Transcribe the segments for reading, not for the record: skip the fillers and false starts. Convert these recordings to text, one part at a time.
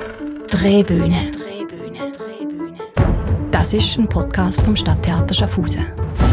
Drehbühne. Das ist ein Podcast vom Stadttheater Schaffhausen.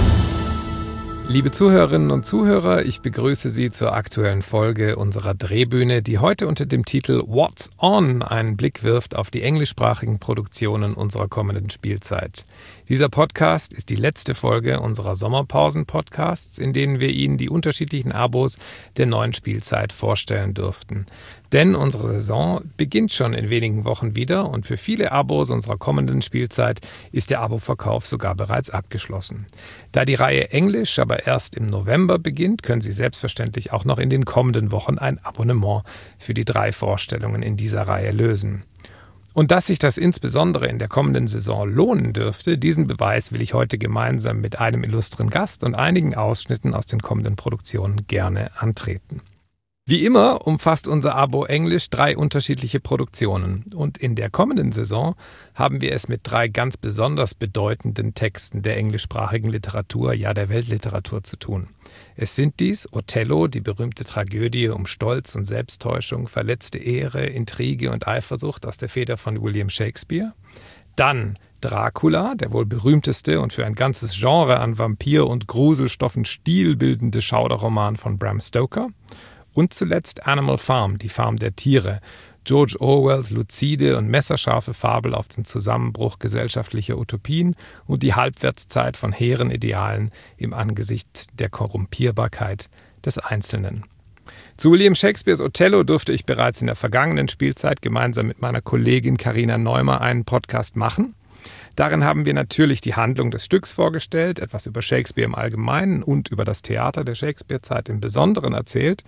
Liebe Zuhörerinnen und Zuhörer, ich begrüße Sie zur aktuellen Folge unserer Drehbühne, die heute unter dem Titel What's On einen Blick wirft auf die englischsprachigen Produktionen unserer kommenden Spielzeit. Dieser Podcast ist die letzte Folge unserer Sommerpausen-Podcasts, in denen wir Ihnen die unterschiedlichen Abos der neuen Spielzeit vorstellen durften. Denn unsere Saison beginnt schon in wenigen Wochen wieder und für viele Abos unserer kommenden Spielzeit ist der Aboverkauf sogar bereits abgeschlossen. Da die Reihe Englisch aber erst im November beginnt, können Sie selbstverständlich auch noch in den kommenden Wochen ein Abonnement für die 3 Vorstellungen in dieser Reihe lösen. Und dass sich das insbesondere in der kommenden Saison lohnen dürfte, diesen Beweis will ich heute gemeinsam mit einem illustren Gast und einigen Ausschnitten aus den kommenden Produktionen gerne antreten. Wie immer umfasst unser Abo Englisch 3 unterschiedliche Produktionen und in der kommenden Saison haben wir es mit 3 ganz besonders bedeutenden Texten der englischsprachigen Literatur, ja der Weltliteratur zu tun. Es sind dies Othello, die berühmte Tragödie um Stolz und Selbsttäuschung, verletzte Ehre, Intrige und Eifersucht aus der Feder von William Shakespeare. Dann Dracula, der wohl berühmteste und für ein ganzes Genre an Vampir- und Gruselstoffen stilbildende Schauderroman von Bram Stoker. Und zuletzt Animal Farm, die Farm der Tiere, George Orwells luzide und messerscharfe Fabel auf den Zusammenbruch gesellschaftlicher Utopien und die Halbwertszeit von hehren Idealen im Angesicht der Korrumpierbarkeit des Einzelnen. Zu William Shakespeares Othello durfte ich bereits in der vergangenen Spielzeit gemeinsam mit meiner Kollegin Carina Neumer einen Podcast machen. Darin haben wir natürlich die Handlung des Stücks vorgestellt, etwas über Shakespeare im Allgemeinen und über das Theater der Shakespeare-Zeit im Besonderen erzählt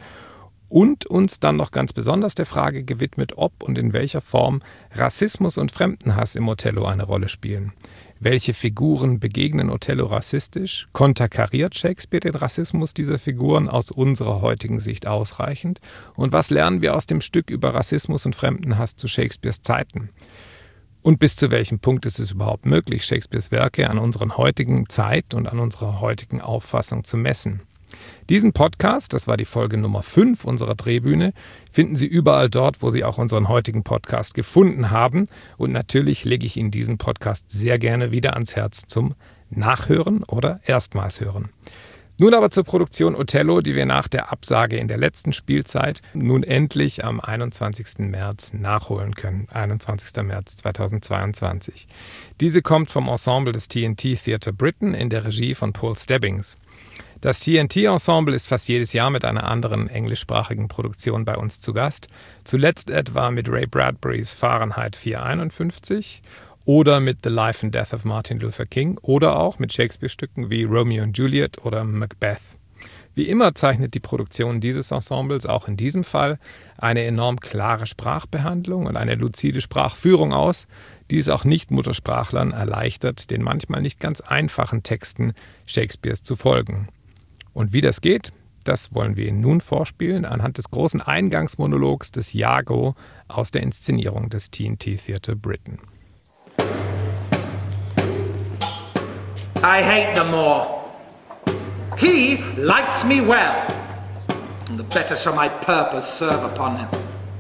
und uns dann noch ganz besonders der Frage gewidmet, ob und in welcher Form Rassismus und Fremdenhass im Othello eine Rolle spielen. Welche Figuren begegnen Othello rassistisch? Konterkariert Shakespeare den Rassismus dieser Figuren aus unserer heutigen Sicht ausreichend? Und was lernen wir aus dem Stück über Rassismus und Fremdenhass zu Shakespeares Zeiten? Und bis zu welchem Punkt ist es überhaupt möglich, Shakespeares Werke an unserer heutigen Zeit und an unserer heutigen Auffassung zu messen? Diesen Podcast, das war die Folge Nummer 5 unserer Drehbühne, finden Sie überall dort, wo Sie auch unseren heutigen Podcast gefunden haben. Und natürlich lege ich Ihnen diesen Podcast sehr gerne wieder ans Herz zum Nachhören oder erstmals hören. Nun aber zur Produktion Othello, die wir nach der Absage in der letzten Spielzeit nun endlich am 21. März nachholen können. 21. März 2022. Diese kommt vom Ensemble des TNT Theatre Britain in der Regie von Paul Stebbings. Das TNT-Ensemble ist fast jedes Jahr mit einer anderen englischsprachigen Produktion bei uns zu Gast. Zuletzt etwa mit Ray Bradburys Fahrenheit 451 oder mit The Life and Death of Martin Luther King oder auch mit Shakespeare-Stücken wie Romeo and Juliet oder Macbeth. Wie immer zeichnet die Produktion dieses Ensembles auch in diesem Fall eine enorm klare Sprachbehandlung und eine luzide Sprachführung aus, die es auch Nicht-Muttersprachlern erleichtert, den manchmal nicht ganz einfachen Texten Shakespeares zu folgen. Und wie das geht, das wollen wir Ihnen nun vorspielen anhand des großen Eingangsmonologs des Iago aus der Inszenierung des TNT Theatre Britain. I hate the Moor. He likes me well, and the better shall my purpose serve upon him.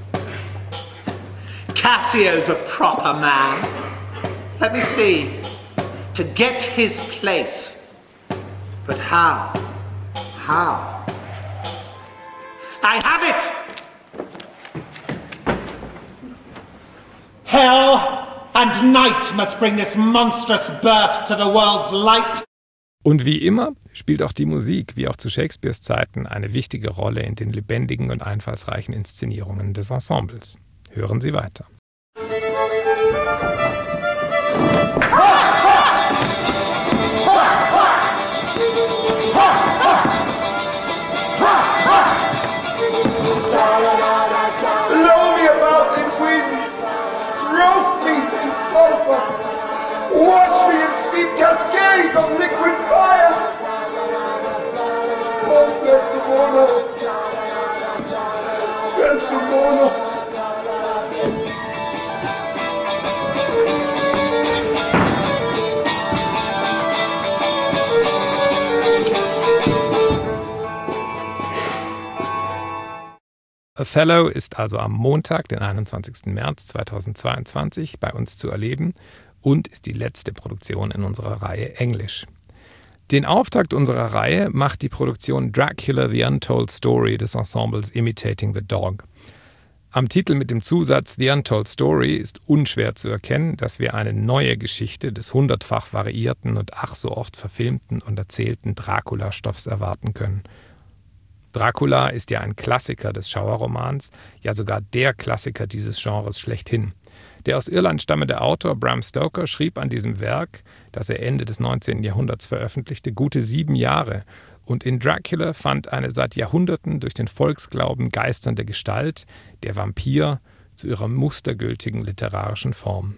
Cassio's a proper man. Let me see. To get his place. But how? How? I have it! Hell and night must bring this monstrous birth to the world's light. Und wie immer spielt auch die Musik, wie auch zu Shakespeares Zeiten, eine wichtige Rolle in den lebendigen und einfallsreichen Inszenierungen des Ensembles. Hören Sie weiter. Blow me about in winds, roast me in sulfur, wash me in steep cascades of liquid fire. Oh, Desdemona, Desdemona. A Othello ist also am Montag, den 21. März 2022, bei uns zu erleben und ist die letzte Produktion in unserer Reihe Englisch. Den Auftakt unserer Reihe macht die Produktion Dracula The Untold Story des Ensembles Imitating the Dog. Am Titel mit dem Zusatz The Untold Story ist unschwer zu erkennen, dass wir eine neue Geschichte des hundertfach variierten und ach so oft verfilmten und erzählten Dracula-Stoffs erwarten können. Dracula ist ja ein Klassiker des Schauerromans, ja sogar der Klassiker dieses Genres schlechthin. Der aus Irland stammende Autor Bram Stoker schrieb an diesem Werk, das er Ende des 19. Jahrhunderts veröffentlichte, gute 7 Jahre. Und in Dracula fand eine seit Jahrhunderten durch den Volksglauben geisternde Gestalt, der Vampir, zu ihrer mustergültigen literarischen Form.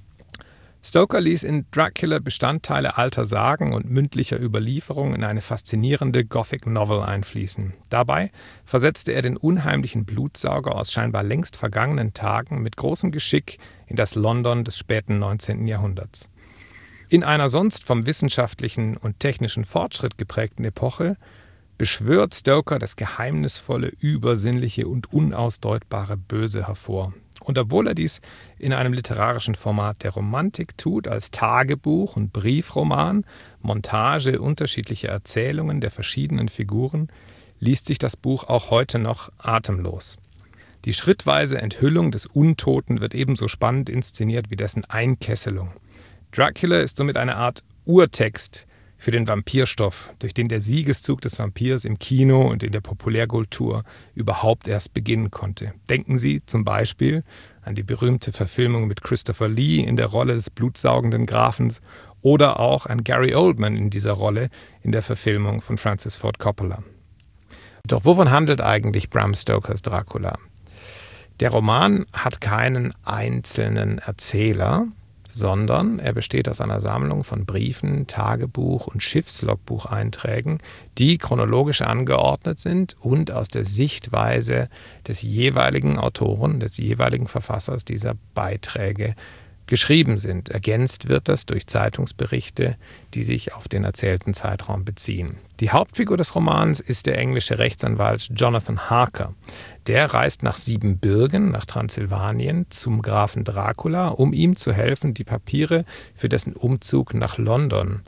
Stoker ließ in Dracula Bestandteile alter Sagen und mündlicher Überlieferung in eine faszinierende Gothic Novel einfließen. Dabei versetzte er den unheimlichen Blutsauger aus scheinbar längst vergangenen Tagen mit großem Geschick in das London des späten 19. Jahrhunderts. In einer sonst vom wissenschaftlichen und technischen Fortschritt geprägten Epoche beschwört Stoker das geheimnisvolle, übersinnliche und unausdeutbare Böse hervor. Und obwohl er dies in einem literarischen Format der Romantik tut, als Tagebuch und Briefroman, Montage unterschiedlicher Erzählungen der verschiedenen Figuren, liest sich das Buch auch heute noch atemlos. Die schrittweise Enthüllung des Untoten wird ebenso spannend inszeniert wie dessen Einkesselung. Dracula ist somit eine Art Urtext für den Vampirstoff, durch den der Siegeszug des Vampirs im Kino und in der Populärkultur überhaupt erst beginnen konnte. Denken Sie zum Beispiel an die berühmte Verfilmung mit Christopher Lee in der Rolle des blutsaugenden Grafens oder auch an Gary Oldman in dieser Rolle in der Verfilmung von Francis Ford Coppola. Doch wovon handelt eigentlich Bram Stokers Dracula? Der Roman hat keinen einzelnen Erzähler, sondern er besteht aus einer Sammlung von Briefen, Tagebuch- und Schiffslogbucheinträgen, die chronologisch angeordnet sind und aus der Sichtweise des jeweiligen Autoren, des jeweiligen Verfassers dieser Beiträge geschrieben sind. Ergänzt wird das durch Zeitungsberichte, die sich auf den erzählten Zeitraum beziehen. Die Hauptfigur des Romans ist der englische Rechtsanwalt Jonathan Harker. Der reist nach Siebenbürgen, nach Transsilvanien, zum Grafen Dracula, um ihm zu helfen, die Papiere für dessen Umzug nach London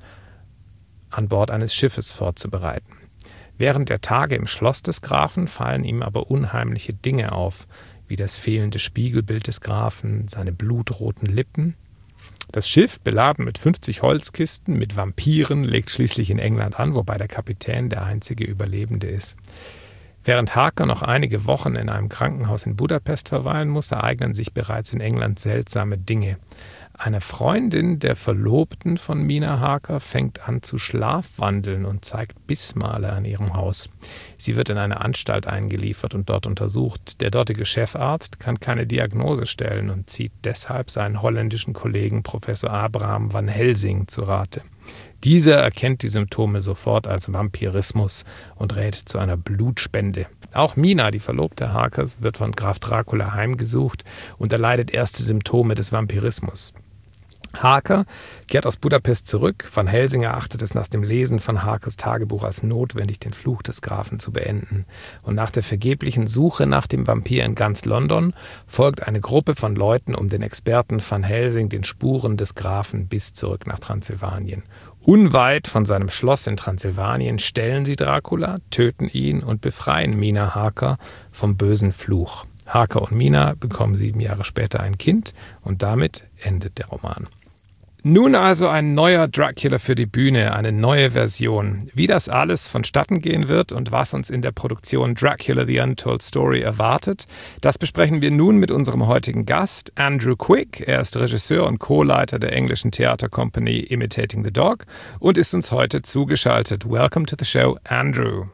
an Bord eines Schiffes vorzubereiten. Während der Tage im Schloss des Grafen fallen ihm aber unheimliche Dinge auf, wie das fehlende Spiegelbild des Grafen, seine blutroten Lippen. Das Schiff, beladen mit 50 Holzkisten mit Vampiren, legt schließlich in England an, wobei der Kapitän der einzige Überlebende ist. Während Harker noch einige Wochen in einem Krankenhaus in Budapest verweilen muss, ereignen sich bereits in England seltsame Dinge. Eine Freundin der Verlobten von Mina Harker fängt an zu schlafwandeln und zeigt Bissmale an ihrem Haus. Sie wird in eine Anstalt eingeliefert und dort untersucht. Der dortige Chefarzt kann keine Diagnose stellen und zieht deshalb seinen holländischen Kollegen Professor Abraham van Helsing zu Rate. Dieser erkennt die Symptome sofort als Vampirismus und rät zu einer Blutspende. Auch Mina, die Verlobte Harkers, wird von Graf Dracula heimgesucht und erleidet erste Symptome des Vampirismus. Harker kehrt aus Budapest zurück. Van Helsing erachtet es nach dem Lesen von Harkers Tagebuch als notwendig, den Fluch des Grafen zu beenden. Und nach der vergeblichen Suche nach dem Vampir in ganz London folgt eine Gruppe von Leuten um den Experten Van Helsing den Spuren des Grafen bis zurück nach Transsilvanien. Unweit von seinem Schloss in Transsilvanien stellen sie Dracula, töten ihn und befreien Mina Harker vom bösen Fluch. Harker und Mina bekommen 7 Jahre später ein Kind und damit endet der Roman. Nun also ein neuer Dracula für die Bühne, eine neue Version. Wie das alles vonstatten gehen wird und was uns in der Produktion Dracula The Untold Story erwartet, das besprechen wir nun mit unserem heutigen Gast, Andrew Quick. Er ist Regisseur und Co-Leiter der englischen Theatercompany Imitating the Dog und ist uns heute zugeschaltet. Welcome to the show, Andrew.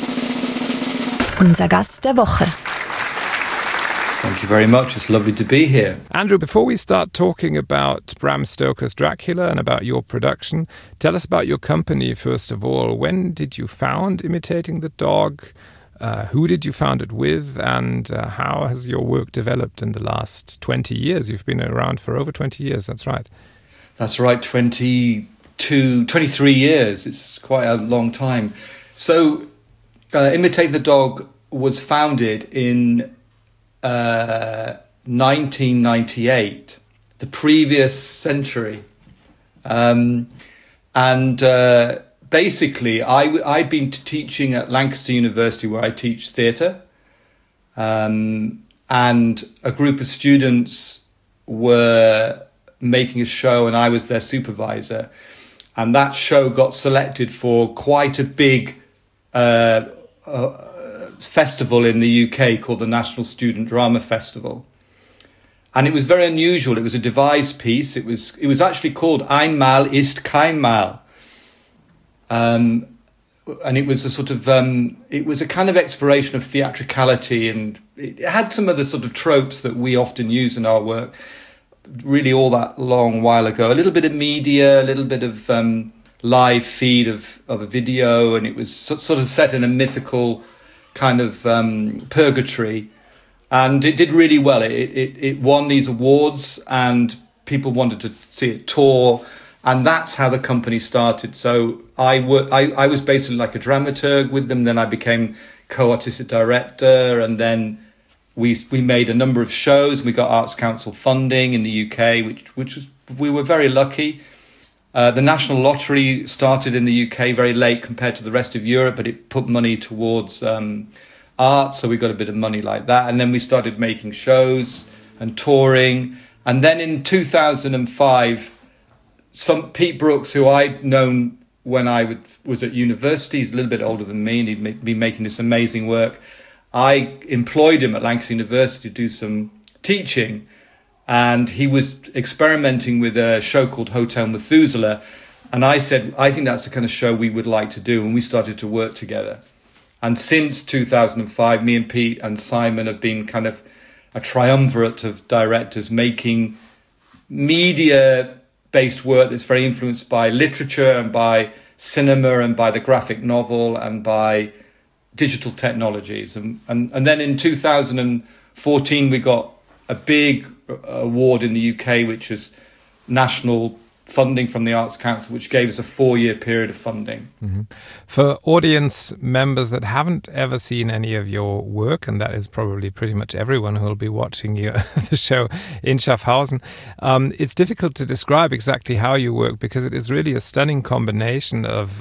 Unser Gast der Woche. Thank you very much. It's lovely to be here. Andrew, before we start talking about Bram Stoker's Dracula and about your production, tell us about your company, first of all. When did you found Imitating the Dog? Who did you found it with? And how has your work developed in the last 20 years? You've been around for over 20 years, that's right. That's right, 23 years. It's quite a long time. So, Imitate the Dog was founded in 1998, the previous century. Basically, I'd been teaching at Lancaster University, where I teach theatre, and a group of students were making a show, and I was their supervisor. And that show got selected for quite a big festival in the UK called the National Student Drama Festival. And it was very unusual. It was a devised piece. It was actually called Einmal ist kein Mal. And it was a sort of, it was a kind of exploration of theatricality, and it had some of the sort of tropes that we often use in our work, really all that long while ago. A little bit of media, a little bit of live feed of a video, and it was sort of set in a mythical kind of purgatory. And it did really well. It won these awards, and people wanted to see it tour. And that's how the company started. So I was basically like a dramaturg with them. Then I became co-artistic director. And then we made a number of shows. We got Arts Council funding in the UK, which was, we were very lucky. The National Lottery started in the UK very late compared to the rest of Europe, but it put money towards art. So we got a bit of money like that. And then we started making shows and touring. And then in 2005... Pete Brooks, who I'd known when I was at university, he's a little bit older than me, and he'd been making this amazing work. I employed him at Lancaster University to do some teaching, and he was experimenting with a show called Hotel Methuselah. And I said, I think that's the kind of show we would like to do, and we started to work together. And since 2005, me and Pete and Simon have been kind of a triumvirate of directors making media-based work that's very influenced by literature and by cinema and by the graphic novel and by digital technologies. And then in 2014, we got a big award in the UK, which is national funding from the Arts Council, which gave us a 4-year period of funding. Mm-hmm. For audience members that haven't ever seen any of your work, and that is probably pretty much everyone who will be watching the show in Schaffhausen, it's difficult to describe exactly how you work, because it is really a stunning combination of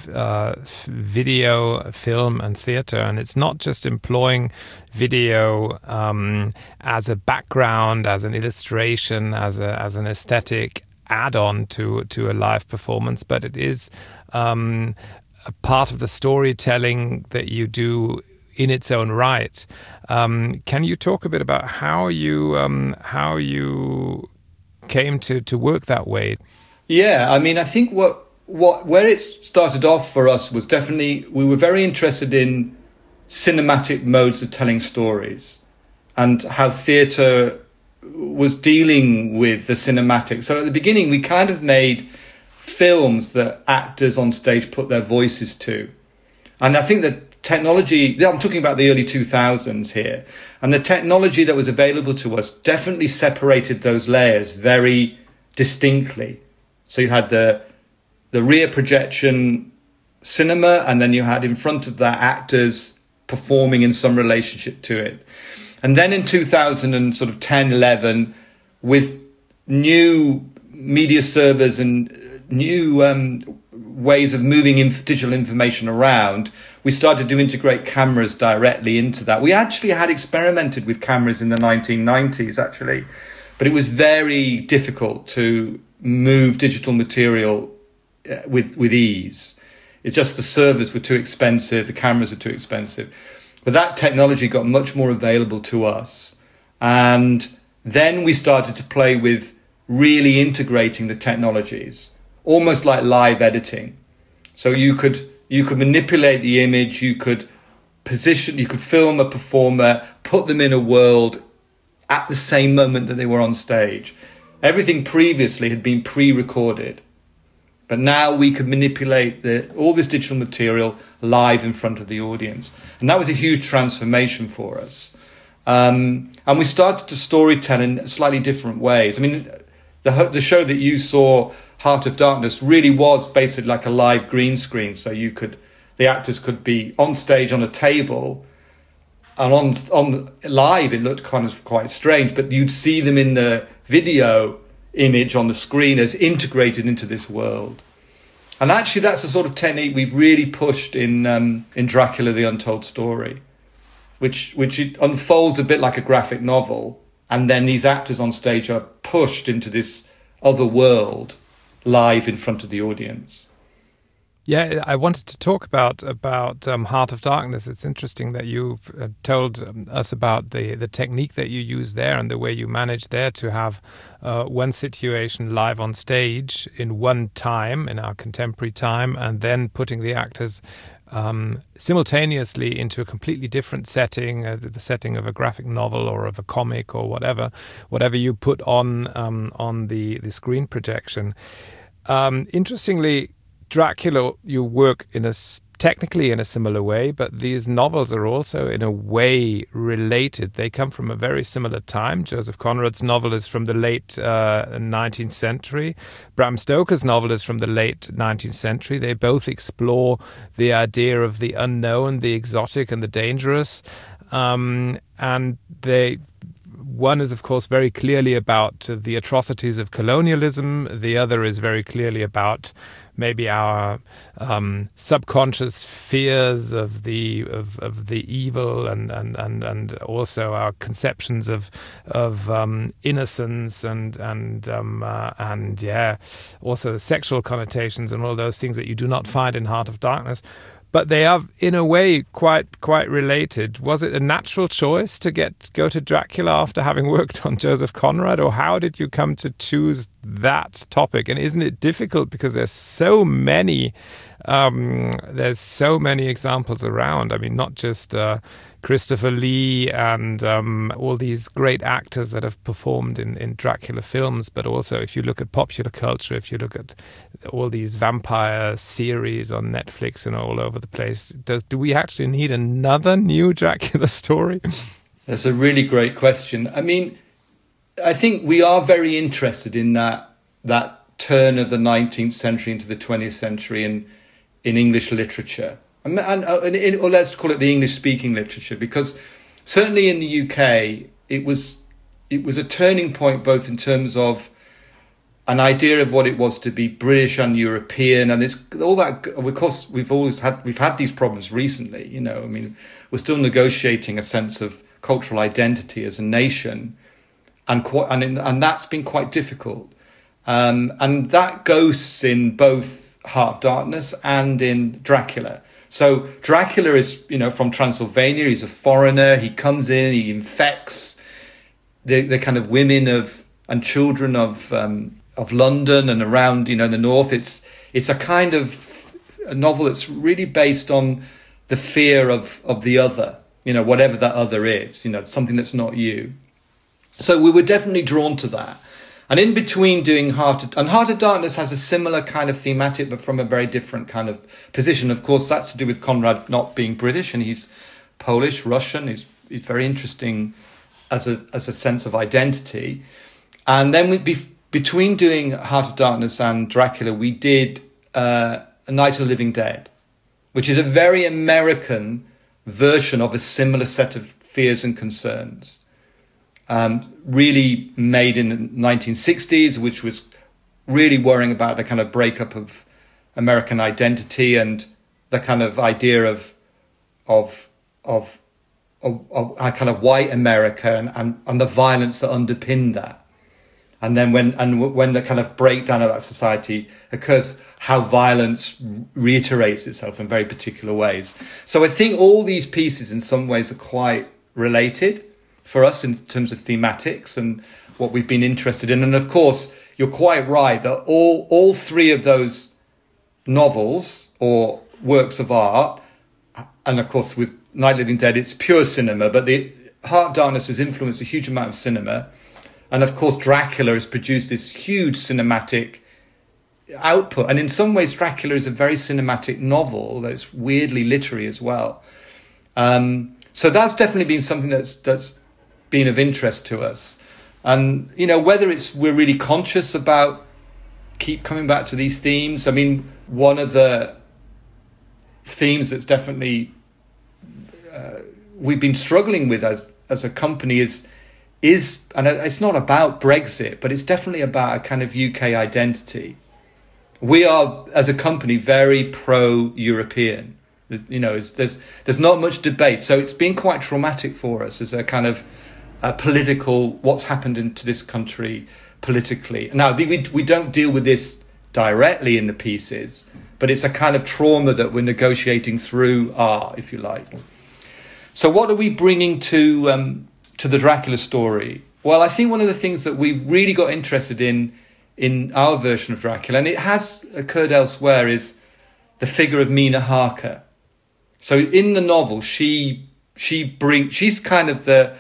video, film and theatre. And it's not just employing video as a background, as an illustration, as an aesthetic add-on to a live performance, but it is a part of the storytelling that you do in its own right. Can you talk a bit about how you came to work that way? Yeah, I mean, I think where it started off for us was definitely, we were very interested in cinematic modes of telling stories and how theatre was dealing with the cinematic. So at the beginning, we kind of made films that actors on stage put their voices to. And I think that technology, I'm talking about the early 2000s here, and the technology that was available to us definitely separated those layers very distinctly. So you had the rear projection cinema, and then you had in front of that actors performing in some relationship to it. And then in 2010, 11, with new media servers and new ways of moving digital information around, we started to integrate cameras directly into that. We actually had experimented with cameras in the 1990s, actually, but it was very difficult to move digital material with ease. It's just the servers were too expensive, the cameras were too expensive. But that technology got much more available to us. And then we started to play with really integrating the technologies, almost like live editing. So you could manipulate the image, you could film a performer, put them in a world at the same moment that they were on stage. Everything previously had been pre-recorded. But now we could manipulate all this digital material live in front of the audience. And that was a huge transformation for us. And we started to storytell in slightly different ways. I mean, the show that you saw, Heart of Darkness, really was basically like a live green screen. So the actors could be on stage on a table, on live it looked kind of quite strange, but you'd see them in the video image on the screen as integrated into this world. And actually that's the sort of technique we've really pushed in Dracula the Untold Story, which it unfolds a bit like a graphic novel, and then these actors on stage are pushed into this other world live in front of the audience. Yeah, I wanted to talk about Heart of Darkness. It's interesting that you've told us about the technique that you use there and the way you manage there to have one situation live on stage in one time, in our contemporary time, and then putting the actors simultaneously into a completely different setting, the setting of a graphic novel or of a comic or whatever you put on the screen projection. Interestingly, Dracula, you work technically in a similar way, but these novels are also in a way related. They come from a very similar time. Joseph Conrad's novel is from the late 19th century. Bram Stoker's novel is from the late 19th century. They both explore the idea of the unknown, the exotic and the dangerous. And one is, of course, very clearly about the atrocities of colonialism. The other is very clearly about maybe our subconscious fears of the evil and also our conceptions of innocence and also sexual connotations and all those things that you do not find in Heart of Darkness. But they are, in a way, quite related. Was it a natural choice to go to Dracula after having worked on Joseph Conrad, or how did you come to choose that topic? And isn't it difficult because there's so many examples around? I mean, not just Christopher Lee and all these great actors that have performed in Dracula films, but also if you look at popular culture, if you look at all these vampire series on Netflix and all over the place, do we actually need another new Dracula story? That's a really great question. I mean, I think we are very interested in that turn of the 19th century into the 20th century in English literature. Or let's call it the English-speaking literature, because certainly in the UK, it was a turning point both in terms of an idea of what it was to be British and European, and it's all that. Of course, we've had these problems recently. You know, I mean, we're still negotiating a sense of cultural identity as a nation, and that's been quite difficult. And that goes in both Heart of Darkness and in Dracula. So Dracula is, from Transylvania. He's a foreigner. He comes in. He infects the kind of women and children of London and around, the north. It's a kind of a novel that's really based on the fear of the other, whatever that other is, something that's not you. So we were definitely drawn to that. And in between doing Heart of Darkness has a similar kind of thematic, but from a very different kind of position. Of course, that's to do with Conrad not being British, and he's Polish, Russian. He's very interesting as a sense of identity. And then between doing Heart of Darkness and Dracula, we did A Night of the Living Dead, which is a very American version of a similar set of fears and concerns. Really made in the 1960s, which was really worrying about the kind of breakup of American identity and the kind of idea of a kind of white America and the violence that underpinned that. And then when the kind of breakdown of that society occurs, how violence reiterates itself in very particular ways. So I think all these pieces in some ways are quite related for us in terms of thematics and what we've been interested in. And of course, you're quite right that all three of those novels or works of art, and of course with Night of the Living Dead, it's pure cinema, but the Heart of Darkness has influenced a huge amount of cinema. And of course, Dracula has produced this huge cinematic output. And in some ways, Dracula is a very cinematic novel that's weirdly literary as well. So that's definitely been something that's been of interest to us. And, whether we're really conscious about keep coming back to these themes. I mean, one of the themes that's definitely we've been struggling with as a company is, and it's not about Brexit, but it's definitely about a kind of UK identity. We are, as a company, very pro-European. You know, there's not much debate, so it's been quite traumatic for us as a kind of political, what's happened into this country politically. Now, we don't deal with this directly in the pieces, but it's a kind of trauma that we're negotiating through art, if you like. So what are we bringing to the Dracula story? Well, I think one of the things that we really got interested in our version of Dracula, and it has occurred elsewhere, is the figure of Mina Harker. So in the novel, she's kind of the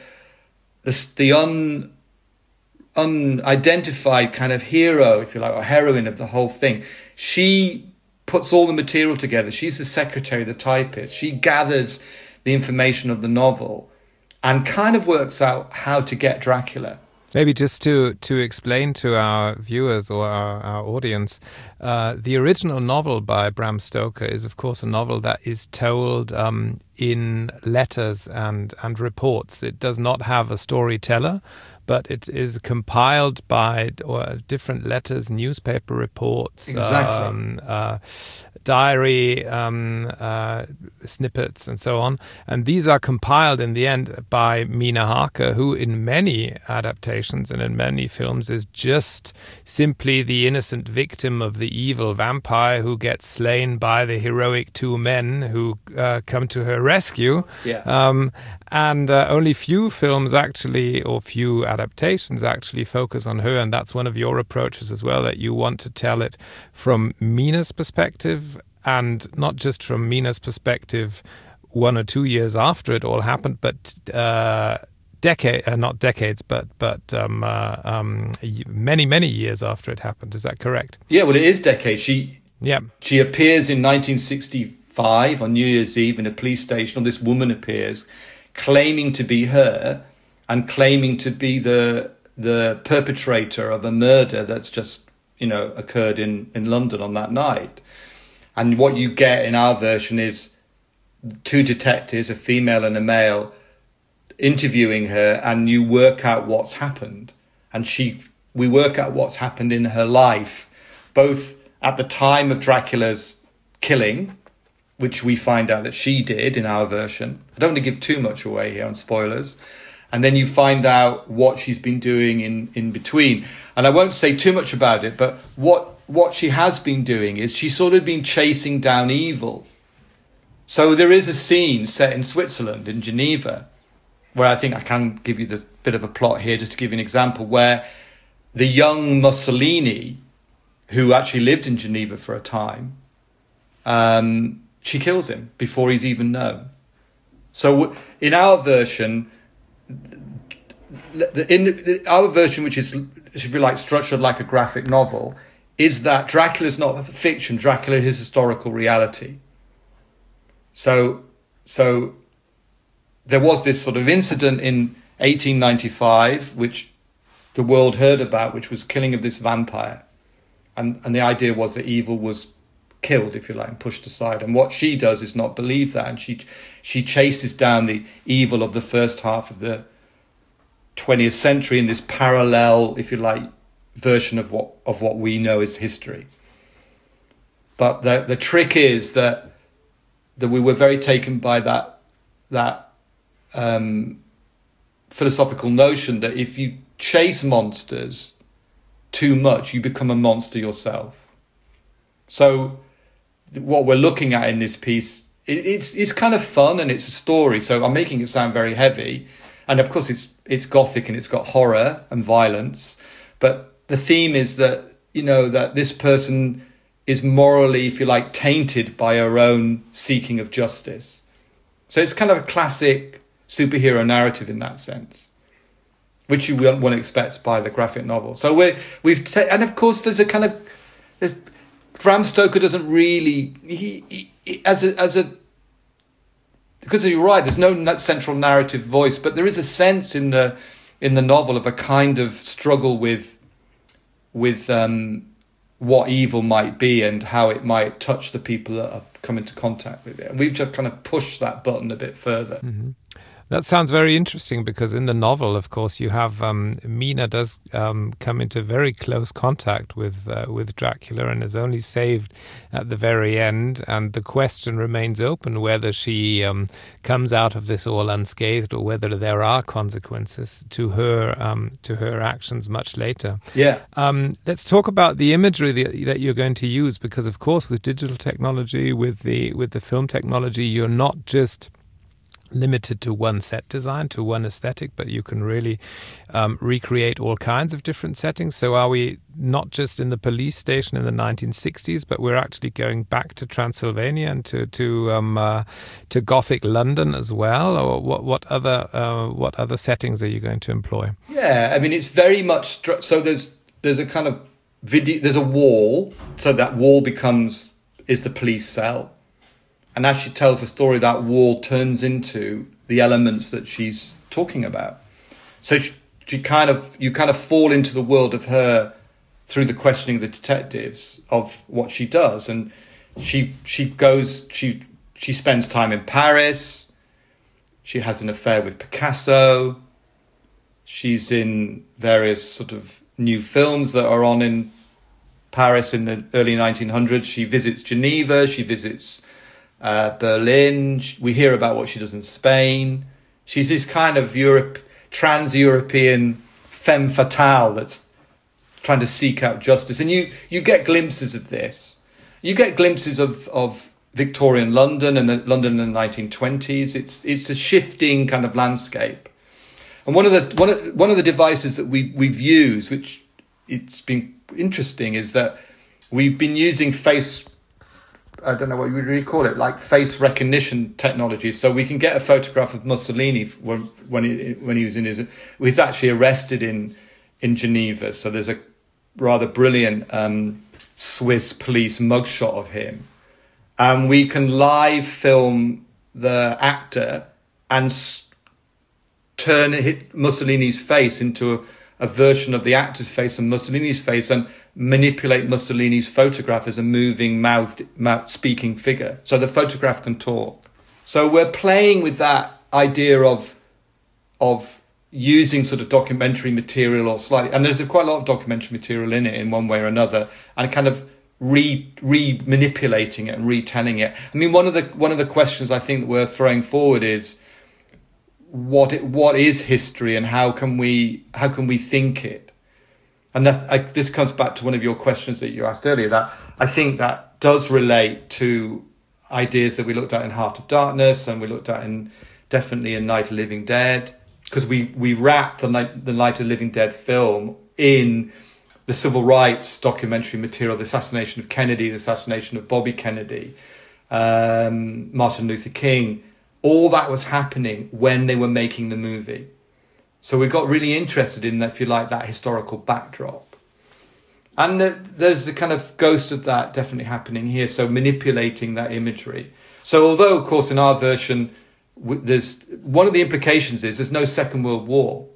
unidentified kind of hero, if you like, or heroine of the whole thing. She puts all the material together. She's the secretary, the typist. She gathers the information of the novel and kind of works out how to get Dracula. Maybe just to explain to our viewers or our audience, the original novel by Bram Stoker is, of course, a novel that is told in letters and reports. It does not have a storyteller, but it is compiled by different letters, newspaper reports, diary snippets, and so on. And these are compiled in the end by Mina Harker, who in many adaptations and in many films is just simply the innocent victim of the evil vampire who gets slain by the heroic two men who come to her rescue. Yeah. And only few films actually, or few adaptations actually focus on her. And that's one of your approaches as well, that you want to tell it from Mina's perspective, and not just from Mina's perspective 1 or 2 years after it all happened, but many years after it happened. Is that correct? Yeah, well, it is decades. She appears in 1965 on New Year's Eve in a police station, or this woman appears claiming to be her and claiming to be the perpetrator of a murder that's just, occurred in London on that night. And what you get in our version is two detectives, a female and a male, interviewing her, and you work out what's happened. And we work out what's happened in her life, both at the time of Dracula's killing, which we find out that she did in our version. I don't want to give too much away here on spoilers. And then you find out what she's been doing in between. And I won't say too much about it, but what she has been doing is she's sort of been chasing down evil. So there is a scene set in Switzerland, in Geneva, where I think I can give you the bit of a plot here, just to give you an example, where the young Mussolini, who actually lived in Geneva for a time, she kills him before he's even known. So in our version, our version, which is, if you like, structured like a graphic novel, is that Dracula is not fiction. Dracula is historical reality. So there was this sort of incident in 1895, which the world heard about, which was killing of this vampire. And the idea was that evil was killed, if you like, and pushed aside. And what she does is not believe that. And she chases down the evil of the first half of the 20th century in this parallel, if you like, version of what we know as history. But the trick is that we were very taken by that philosophical notion that if you chase monsters too much, you become a monster yourself. So what we're looking at in this piece, it's kind of fun and it's a story. So I'm making it sound very heavy, and of course it's gothic and it's got horror and violence. But the theme is that that this person is morally, if you like, tainted by her own seeking of justice. So it's kind of a classic superhero narrative in that sense, which you wouldn't expect by the graphic novel. So and of course there's Bram Stoker doesn't really because you're right, there's no central narrative voice, but there is a sense in the novel of a kind of struggle with what evil might be and how it might touch the people that have come into contact with it. And we've just kind of pushed that button a bit further. Mm-hmm. That sounds very interesting because in the novel, of course, you have Mina does come into very close contact with Dracula and is only saved at the very end. And the question remains open whether she comes out of this all unscathed or whether there are consequences to her actions much later. Yeah. Let's talk about the imagery that you're going to use, because, of course, with digital technology, with the film technology, you're not just limited to one set design, to one aesthetic, but you can really recreate all kinds of different settings. So are we not just in the police station in the 1960s, but we're actually going back to Transylvania and to Gothic London as well? Or what other settings are you going to employ? Yeah, I mean, it's very much so. There's a kind of video. There's a wall, so that wall is the police cell. And as she tells the story, that wall turns into the elements that she's talking about. So you kind of fall into the world of her through the questioning of the detectives of what she does. And she spends time in Paris. She has an affair with Picasso. She's in various sort of new films that are on in Paris in the early 1900s. She visits Geneva. She visits Berlin. We hear about what she does in Spain. She's this kind of trans-European femme fatale that's trying to seek out justice. And you get glimpses of this. You get glimpses of Victorian London and the London in the 1920s. It's a shifting kind of landscape. And one of the devices that we've used, which it's been interesting, is that we've been using I don't know what you would really call it, like face recognition technology. So we can get a photograph of Mussolini when he was in his. He's actually arrested in Geneva. So there's a rather brilliant Swiss police mugshot of him, and we can live film the actor and hit Mussolini's face into a version of the actor's face and Mussolini's face, and manipulate Mussolini's photograph as a moving mouth speaking figure. So the photograph can talk. So we're playing with that idea of using sort of documentary material, or slightly, and there's quite a lot of documentary material in it in one way or another, and kind of manipulating it and retelling it. I mean, one of the questions I think that we're throwing forward is what is history, and how can we think it? And this comes back to one of your questions that you asked earlier, that I think that does relate to ideas that we looked at in Heart of Darkness, and we looked at definitely in Night of the Living Dead, because we wrapped the Night of the Living Dead film in the civil rights documentary material, the assassination of Kennedy, the assassination of Bobby Kennedy, Martin Luther King. All that was happening when they were making the movie. So we got really interested in, if you like, that historical backdrop. And there's the kind of ghost of that definitely happening here, so manipulating that imagery. So although, of course, in our version, there's one of the implications is there's no Second World War,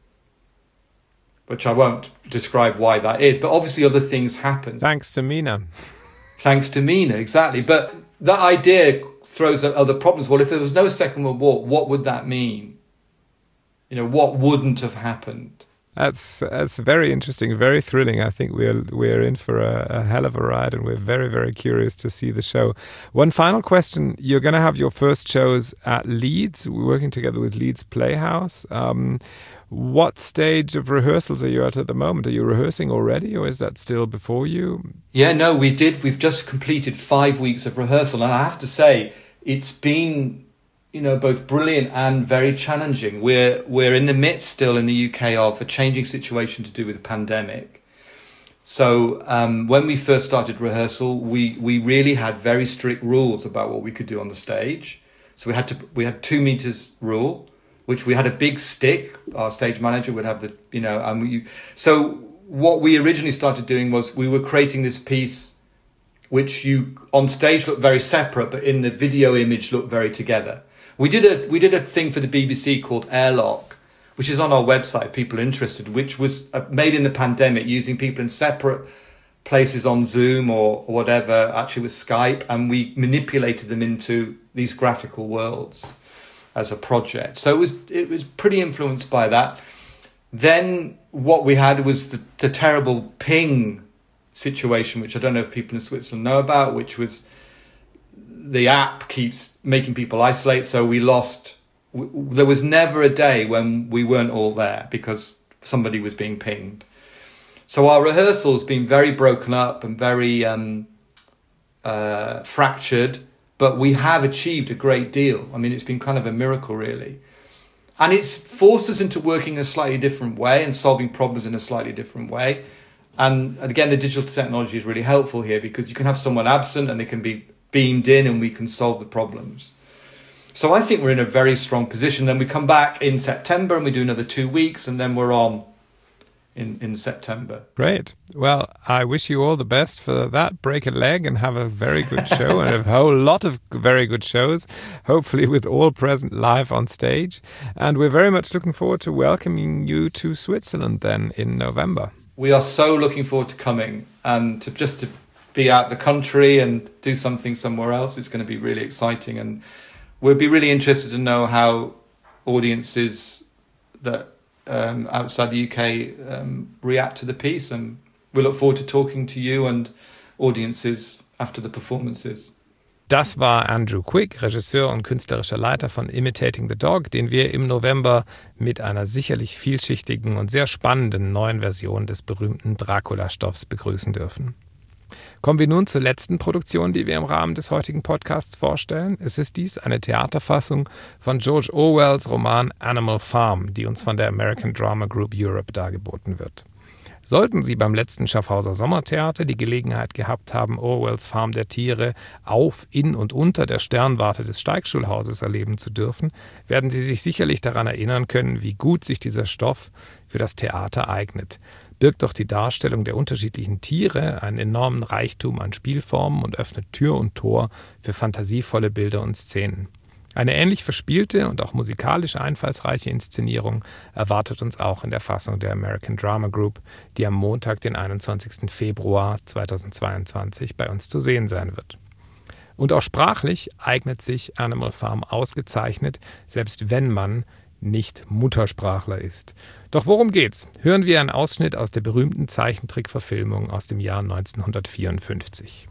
which I won't describe why that is, but obviously other things happen. Thanks to Mina. Thanks to Mina, exactly. But that idea throws up other problems. Well, if there was no Second World War, what would that mean? What wouldn't have happened? That's very interesting, very thrilling. I think we're in for a hell of a ride, and we're very, very curious to see the show. One final question. You're going to have your first shows at Leeds. We're working together with Leeds Playhouse. What stage of rehearsals are you at the moment? Are you rehearsing already, or is that still before you? Yeah, no, we did. We've just completed 5 weeks of rehearsal, and I have to say, it's been both brilliant and very challenging. We're in the midst still in the UK of a changing situation to do with the pandemic. So when we first started rehearsal, we really had very strict rules about what we could do on the stage. So we had 2 meters rule, which we had a big stick. Our stage manager would have so what we originally started doing was we were creating this piece which on stage looked very separate, but in the video image looked very together. We did a thing for the BBC called Airlock, which is on our website if people are interested, which was made in the pandemic using people in separate places on Zoom or whatever, actually with Skype, and we manipulated them into these graphical worlds. as a project. So it was pretty influenced by that. Then what we had was the terrible ping situation, which I don't know if people in Switzerland know about, which was the app keeps making people isolate. So there was never a day when we weren't all there because somebody was being pinged. So our rehearsal's been very broken up and very fractured, but we have achieved a great deal. I mean, it's been kind of a miracle, really. And it's forced us into working in a slightly different way and solving problems in a slightly different way. And again, the digital technology is really helpful here because you can have someone absent and they can be beamed in and we can solve the problems. So I think we're in a very strong position. Then we come back in September and we do another 2 weeks and then we're on in September. Great. Well, I wish you all the best for that. Break a leg and have a very good show and a whole lot of very good shows, hopefully with all present live on stage. And we're very much looking forward to welcoming you to Switzerland then in November. We are so looking forward to coming and to be out the country and do something somewhere else. It's going to be really exciting, and we'll be really interested to know how audiences that outside the UK react to the piece, and we look forward to talking to you and audiences after the performances. Das war Andrew Quick, Regisseur und künstlerischer Leiter von Imitating the Dog, den wir im November mit einer sicherlich vielschichtigen und sehr spannenden neuen Version des berühmten Dracula-Stoffs begrüßen dürfen. Kommen wir nun zur letzten Produktion, die wir im Rahmen des heutigen Podcasts vorstellen. Es ist dies eine Theaterfassung von George Orwells Roman Animal Farm, die uns von der American Drama Group Europe dargeboten wird. Sollten Sie beim letzten Schaffhauser Sommertheater die Gelegenheit gehabt haben, Orwells Farm der Tiere auf, in und unter der Sternwarte des Steigbschulhauses erleben zu dürfen, werden Sie sich sicherlich daran erinnern können, wie gut sich dieser Stoff für das Theater eignet. Birgt doch die Darstellung der unterschiedlichen Tiere einen enormen Reichtum an Spielformen und öffnet Tür und Tor für fantasievolle Bilder und Szenen. Eine ähnlich verspielte und auch musikalisch einfallsreiche Inszenierung erwartet uns auch in der Fassung der American Drama Group, die am Montag, den 21. Februar 2022 bei uns zu sehen sein wird. Und auch sprachlich eignet sich Animal Farm ausgezeichnet, selbst wenn man nicht Muttersprachler ist. Doch worum geht's? Hören wir einen Ausschnitt aus der berühmten Zeichentrickverfilmung aus dem Jahr 1954.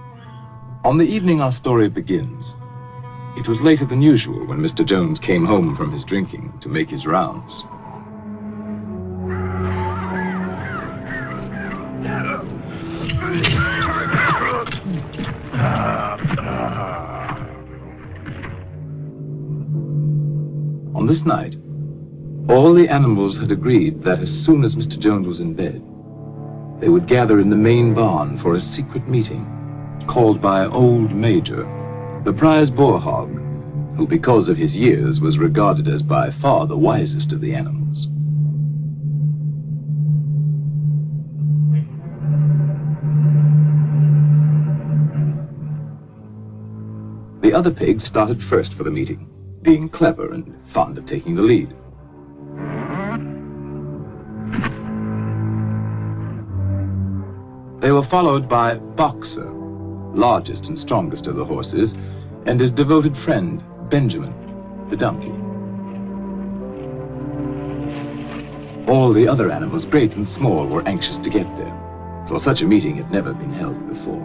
On the evening our story begins, it was later than usual when Mr. Jones came home from his drinking to make his rounds. On this night, all the animals had agreed that as soon as Mr. Jones was in bed, they would gather in the main barn for a secret meeting called by Old Major, the prize boar hog, who because of his years was regarded as by far the wisest of the animals. The other pigs started first for the meeting, being clever and fond of taking the lead. They were followed by Boxer, largest and strongest of the horses, and his devoted friend, Benjamin, the donkey. All the other animals, great and small, were anxious to get there, for such a meeting had never been held before.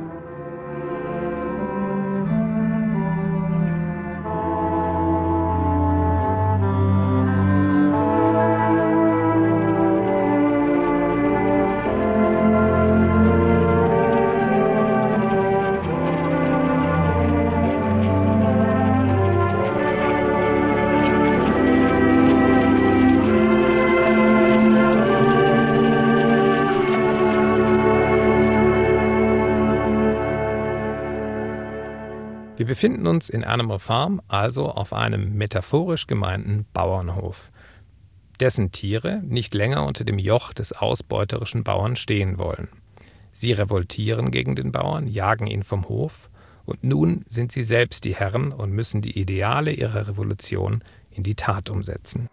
Wir befinden uns in Animal Farm, also auf einem metaphorisch gemeinten Bauernhof, dessen Tiere nicht länger unter dem Joch des ausbeuterischen Bauern stehen wollen. Sie revoltieren gegen den Bauern, jagen ihn vom Hof und nun sind sie selbst die Herren und müssen die Ideale ihrer Revolution in die Tat umsetzen.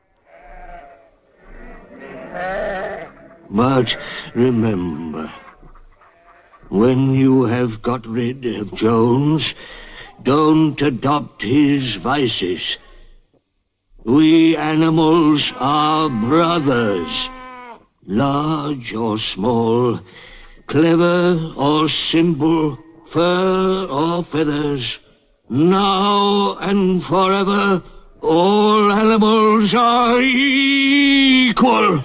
But remember, when you have got rid of Jones, don't adopt his vices. We animals are brothers, large or small, clever or simple, fur or feathers. Now and forever, all animals are equal.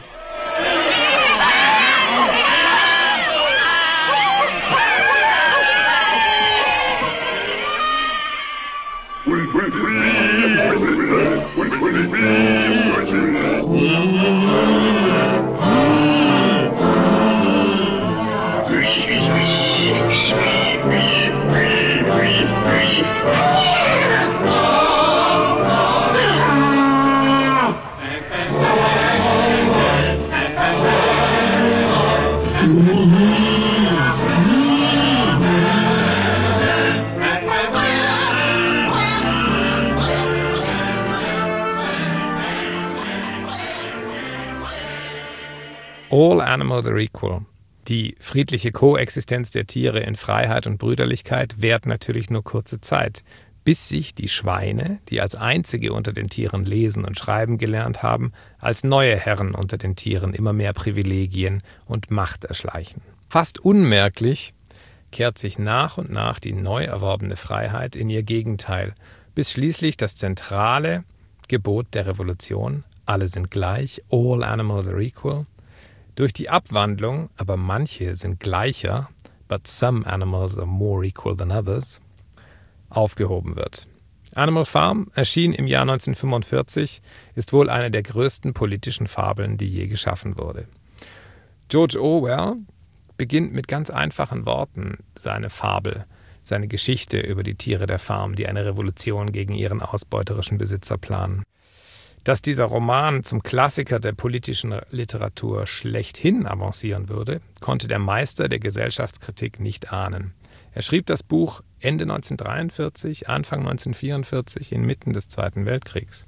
All animals are equal. Die friedliche Koexistenz der Tiere in Freiheit und Brüderlichkeit währt natürlich nur kurze Zeit, bis sich die Schweine, die als einzige unter den Tieren lesen und schreiben gelernt haben, als neue Herren unter den Tieren immer mehr Privilegien und Macht erschleichen. Fast unmerklich kehrt sich nach und nach die neu erworbene Freiheit in ihr Gegenteil, bis schließlich das zentrale Gebot der Revolution, alle sind gleich, all animals are equal, durch die Abwandlung, aber manche sind gleicher, but some animals are more equal than others, aufgehoben wird. Animal Farm erschien im Jahr 1945, ist wohl eine der größten politischen Fabeln, die je geschaffen wurde. George Orwell beginnt mit ganz einfachen Worten seine Fabel, seine Geschichte über die Tiere der Farm, die eine Revolution gegen ihren ausbeuterischen Besitzer planen. Dass dieser Roman zum Klassiker der politischen Literatur schlechthin avancieren würde, konnte der Meister der Gesellschaftskritik nicht ahnen. Er schrieb das Buch Ende 1943, Anfang 1944, inmitten des Zweiten Weltkriegs.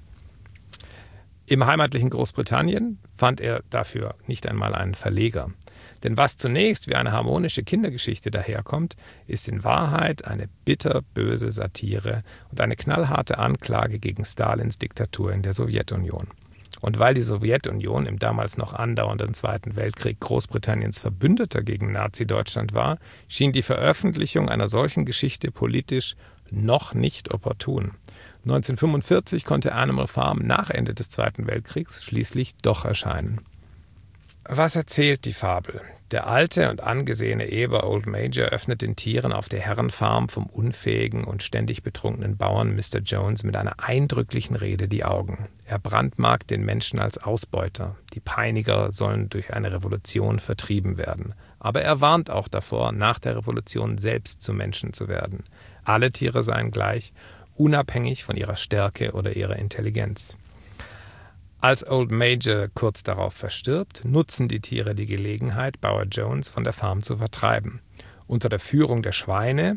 Im heimatlichen Großbritannien fand er dafür nicht einmal einen Verleger. Denn was zunächst wie eine harmonische Kindergeschichte daherkommt, ist in Wahrheit eine bitterböse Satire und eine knallharte Anklage gegen Stalins Diktatur in der Sowjetunion. Und weil die Sowjetunion im damals noch andauernden Zweiten Weltkrieg Großbritanniens Verbündeter gegen Nazi-Deutschland war, schien die Veröffentlichung einer solchen Geschichte politisch noch nicht opportun. 1945 konnte Animal Farm nach Ende des Zweiten Weltkriegs schließlich doch erscheinen. Was erzählt die Fabel? Der alte und angesehene Eber Old Major öffnet den Tieren auf der Herrenfarm vom unfähigen und ständig betrunkenen Bauern Mr. Jones mit einer eindrücklichen Rede die Augen. Er brandmarkt den Menschen als Ausbeuter. Die Peiniger sollen durch eine Revolution vertrieben werden. Aber er warnt auch davor, nach der Revolution selbst zu Menschen zu werden. Alle Tiere seien gleich, unabhängig von ihrer Stärke oder ihrer Intelligenz. Als Old Major kurz darauf verstirbt, nutzen die Tiere die Gelegenheit, Bauer Jones von der Farm zu vertreiben. Unter der Führung der Schweine,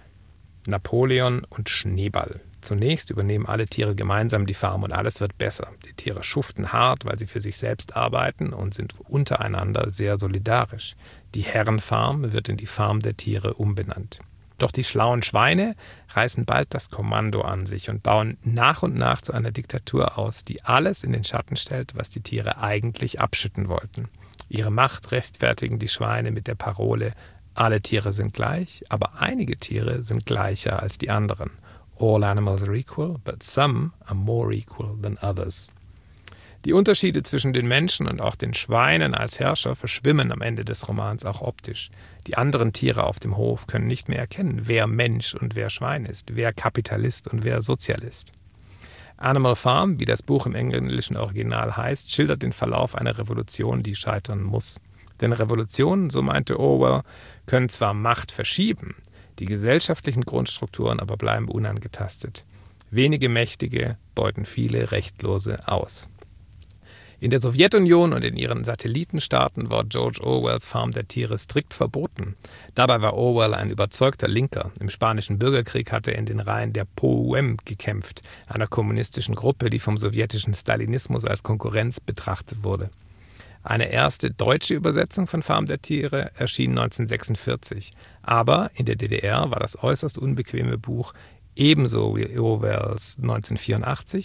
Napoleon und Schneeball. Zunächst übernehmen alle Tiere gemeinsam die Farm und alles wird besser. Die Tiere schuften hart, weil sie für sich selbst arbeiten und sind untereinander sehr solidarisch. Die Herrenfarm wird in die Farm der Tiere umbenannt. Doch die schlauen Schweine reißen bald das Kommando an sich und bauen nach und nach zu einer Diktatur aus, die alles in den Schatten stellt, was die Tiere eigentlich abschütten wollten. Ihre Macht rechtfertigen die Schweine mit der Parole, alle Tiere sind gleich, aber einige Tiere sind gleicher als die anderen. All animals are equal, but some are more equal than others. Die Unterschiede zwischen den Menschen und auch den Schweinen als Herrscher verschwimmen am Ende des Romans auch optisch. Die anderen Tiere auf dem Hof können nicht mehr erkennen, wer Mensch und wer Schwein ist, wer Kapitalist und wer Sozialist. Animal Farm, wie das Buch im englischen Original heißt, schildert den Verlauf einer Revolution, die scheitern muss. Denn Revolutionen, so meinte Orwell, können zwar Macht verschieben, die gesellschaftlichen Grundstrukturen aber bleiben unangetastet. Wenige Mächtige beuten viele Rechtlose aus. In der Sowjetunion und in ihren Satellitenstaaten war George Orwells Farm der Tiere strikt verboten. Dabei war Orwell ein überzeugter Linker. Im Spanischen Bürgerkrieg hatte er in den Reihen der POUM gekämpft, einer kommunistischen Gruppe, die vom sowjetischen Stalinismus als Konkurrenz betrachtet wurde. Eine erste deutsche Übersetzung von Farm der Tiere erschien 1946. Aber in der DDR war das äußerst unbequeme Buch ebenso wie Orwells 1984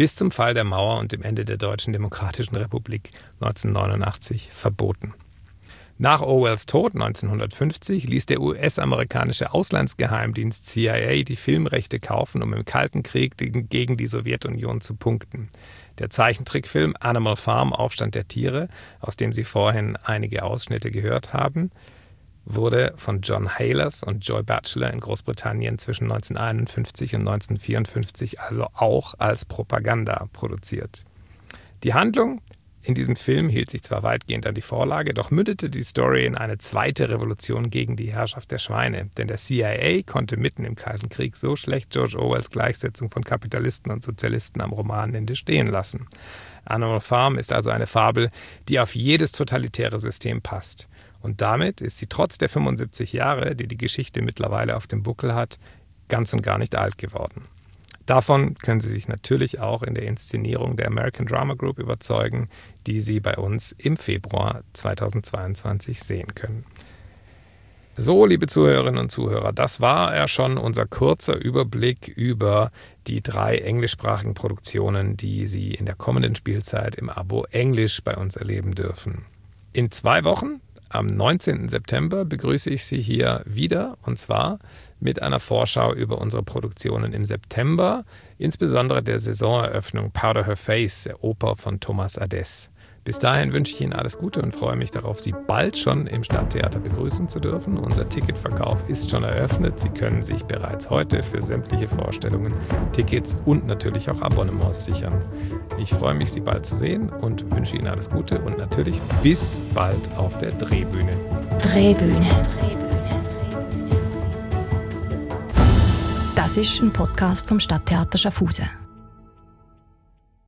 bis zum Fall der Mauer und dem Ende der Deutschen Demokratischen Republik 1989 verboten. Nach Orwells Tod 1950 ließ der US-amerikanische Auslandsgeheimdienst CIA die Filmrechte kaufen, um im Kalten Krieg gegen die Sowjetunion zu punkten. Der Zeichentrickfilm Animal Farm – Aufstand der Tiere, aus dem Sie vorhin einige Ausschnitte gehört haben, wurde von John Haylers und Joy Batchelor in Großbritannien zwischen 1951 und 1954 also auch als Propaganda produziert. Die Handlung in diesem Film hielt sich zwar weitgehend an die Vorlage, doch mündete die Story in eine zweite Revolution gegen die Herrschaft der Schweine. Denn der CIA konnte mitten im Kalten Krieg so schlecht George Orwells Gleichsetzung von Kapitalisten und Sozialisten am Romanende stehen lassen. Animal Farm ist also eine Fabel, die auf jedes totalitäre System passt. Und damit ist sie trotz der 75 Jahre, die die Geschichte mittlerweile auf dem Buckel hat, ganz und gar nicht alt geworden. Davon können Sie sich natürlich auch in der Inszenierung der American Drama Group überzeugen, die Sie bei uns im Februar 2022 sehen können. So, liebe Zuhörerinnen und Zuhörer, das war ja schon unser kurzer Überblick über die 3 englischsprachigen Produktionen, die Sie in der kommenden Spielzeit im Abo Englisch bei uns erleben dürfen. In 2 Wochen, am 19. September, begrüße ich Sie hier wieder, und zwar mit einer Vorschau über unsere Produktionen im September, insbesondere der Saisoneröffnung Powder Her Face, der Oper von Thomas Adès. Bis dahin wünsche ich Ihnen alles Gute und freue mich darauf, Sie bald schon im Stadttheater begrüßen zu dürfen. Unser Ticketverkauf ist schon eröffnet. Sie können sich bereits heute für sämtliche Vorstellungen, Tickets und natürlich auch Abonnements sichern. Ich freue mich, Sie bald zu sehen und wünsche Ihnen alles Gute und natürlich bis bald auf der Drehbühne. Drehbühne. Das ist ein Podcast vom Stadttheater Schaffhausen.